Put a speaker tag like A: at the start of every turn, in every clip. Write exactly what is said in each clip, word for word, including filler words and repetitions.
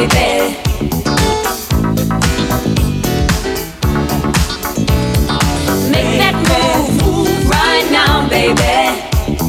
A: baby. Make that move right now, baby.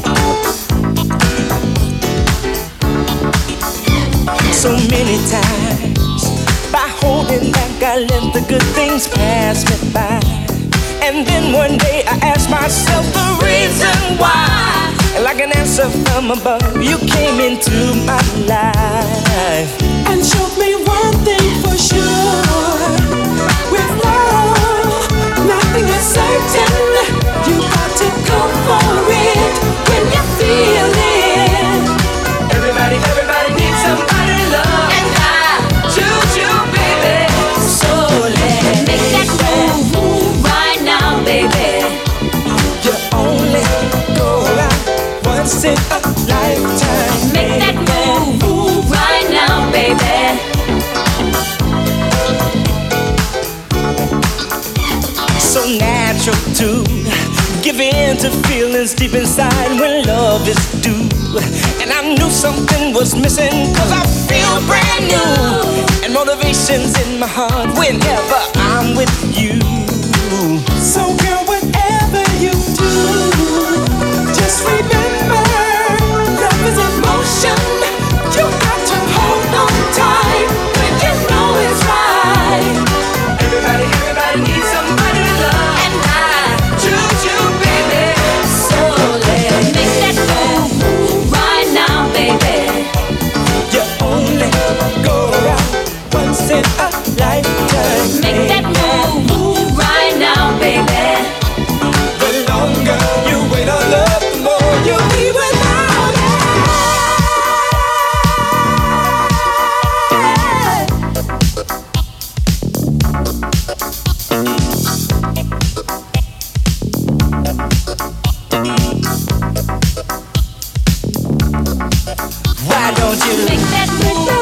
B: So many times, by holding back, I let the good things pass me by. And then one day I asked myself the reason why. And like an answer from above, you came into my life
C: and showed me one thing for sure. With love, nothing is certain. You got to go for it when you feel it.
B: Everybody, everybody needs somebody to love,
A: and I choose you, baby. So let's make that move right now, baby.
B: You only go around once in a lifetime.
A: Make that move right now, baby.
B: So natural to give in to feelings deep inside when love is due. And I knew something was missing, cause I feel brand new. And motivation's in my heart whenever I'm with you.
C: So girl, whatever you do, just remember, love is emotion. You got to hold on tight when you know it's right.
B: Everybody, everybody needs somebody to love,
A: and I choose you, baby. So let's make that move right now, baby.
B: You only go around once in a lifetime.
A: Make that move right now, baby.
B: The longer you wait on love, the more you'll be without it. Why don't you
A: make that move